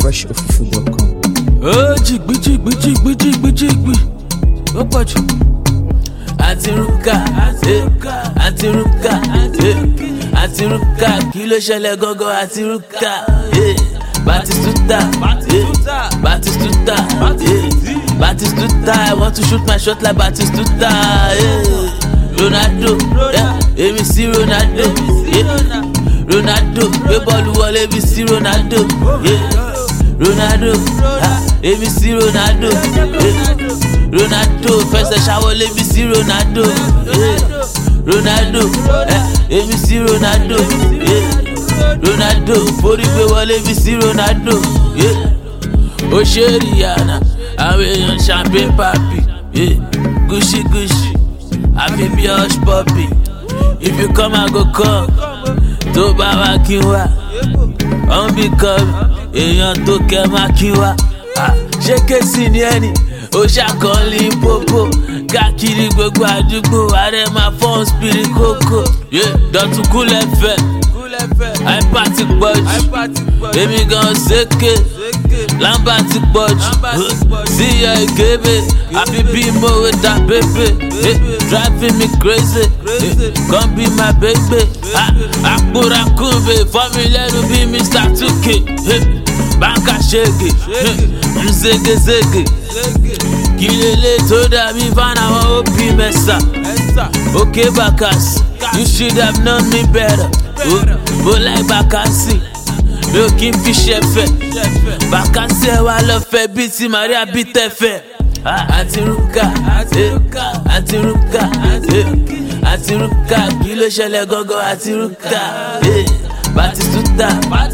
freshofufu.com. Jigbi. Ó pọ̀ jù. Àti rúkà, kí ló ṣẹlẹ̀ gangan àti rúkà. Batistuta, I want to shoot my shot like Batistuta. Ronaldo, èmi sí Ronaldo. Ronaldo, gbé bọ́ọ̀lù wọlé èmi sí Ronaldo. Ronaldo, èmi sí Ronaldo. Ronaldo, fẹsẹ̀ ṣàwọlé èmi sí Ronaldo. Ronaldo, èmi sí Ronaldo. Ronaldo, forí gbé wọlé èmi sí Ronaldo. Ó ṣe Rihanna, àwọn èèyàn champagne papi. Gucci, àfi bí hush puppy. If you come, I go come. Tó bá wá kí wá, ọ̀n bí kọ́ mi, èèyàn tó kẹ́ máa kí wá. Ṣé kéésì ni ẹni? Ó ṣàkọọ́lì pópó. Káàkiri gbogbo àdúgbò, ààrẹ máa fọ́n spirit kókó. Dọ̀tún kúlẹ̀ fẹ́, àìpá ti pọ̀ jù. Èmi gan ṣèké, lámbà ti pọ̀ jù. Síyọ ìgébé, àfi bí mo wé ta bébè. Driving me crazy, come be my baby. Àkùràkùnbè, fọ́ mi lẹ́nu bí Mr. 2K. Báńkà ṣègè, ṣègè. Kí lélẹ̀ tó dàbí fan àwọn OP mẹ́sà. Okay Bakassi, you should have known me better. Mo like Bakassi, mi ò kí n fi ṣẹ̀fẹ̀. Bakassi ẹ̀ wá lọ fẹ́ bí ti Maria bí tẹ̀fẹ̀. Àti rúkà, kí ló ṣẹlẹ̀ gangan àti rúkà. Batistuta,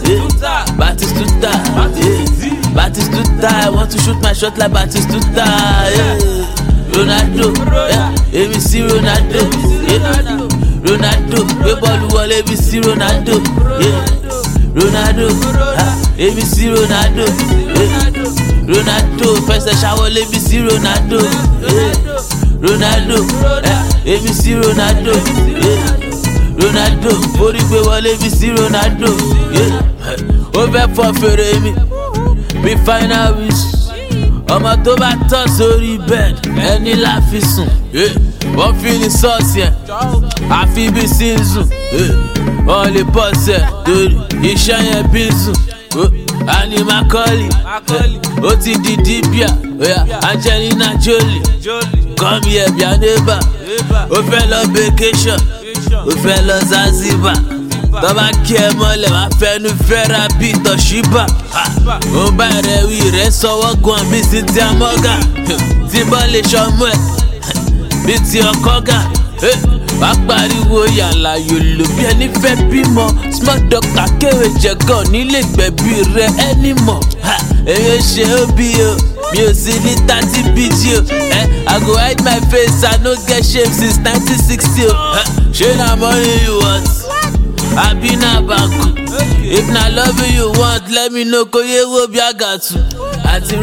I want to shoot my shot like Batistuta. Ronaldo, èmi sí Ronaldo. Ronaldo, gbé bọ́ọ̀lù wọlé èmi sí Ronaldo. Ronaldo, èmi sí Ronaldo. Ronaldo, fẹsẹ̀ ṣàwọlé èmi sí Ronaldo. Ronaldo, èmi sí Ronaldo. Ronaldo, forí gbé wọlé èmi sí Ronaldo. Ó fẹ́ fọ́ fèrè mi bí final wish. Ọmọ tó bá tọ́ sórí bed ẹni la fi sùn. Wọ́n fi ní sọ́ọ̀sì ẹ̀ àfi bí season. Wọ́n lè pọ̀sẹ̀ torí iṣẹ́ yẹn bí zùn. Ani Macaulay, ó ti di Dibia. Angelina Jolie, come here be a neighbor. Ó fẹ́ lọ vacation, ó fẹ́ lọ Zanzibar. Tọ́ba kí ẹ mọ́lẹ̀ wá fẹ́nu fẹ́ra bí Toshiba. Ó bá rẹ̀ wí rẹ̀ sọ́wọ́ gan bí Cynthia Morgan. Tí bọ́ lè ṣọmọ ẹ̀ bí ti ọkọ gà. Wá pariwo yàrá yòlò bí ẹni fẹ́ bímọ. Small doctor kéwé jẹ̀gàn nílé gbẹ̀bí rẹ̀ ẹni mọ̀. Èyí ṣe ó bí o, mi ò sí ní 30 BG o. I go hide my face, I no get shame since 1960 o. Ṣé na money you want? Abi na banku. If na love you want, let me know kò yé wo bí àgàtù. Àti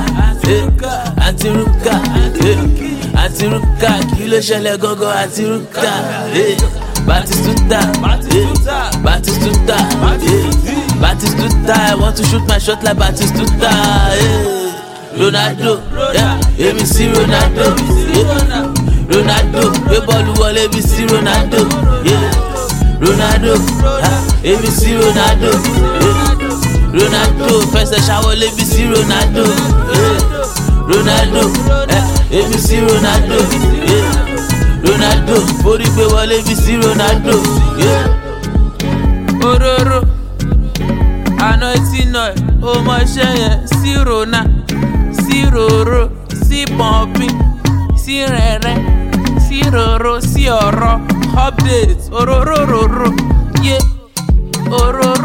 rúkà, kí ló ṣẹlẹ̀ gangan àti rúkà. Batistuta, I want to shoot my shot like Batistuta. Ronaldo, èmi sí Ronaldo. Ronaldo, gbé bọ́ọ̀lù wọlé èmi sí Ronaldo. Ronaldo, èmi sí Ronaldo. Ronaldo, fẹsẹ̀ ṣàwọlé èmi sí Ronaldo. Ronaldo, èmi sí Ronaldo. Ronaldo, forí gbé wọlé èmi sí Ronaldo. Ororo, àná tí nà ẹ̀, ó mọṣẹ́ yẹn sí Rona, sí Roro, sí Pọ̀npì, sí Rẹ̀rẹ̀, sí Roro, sí ọ̀rọ̀. Update, ororororo,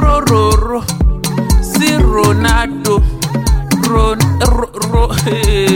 ororororo, sí Ronaldo,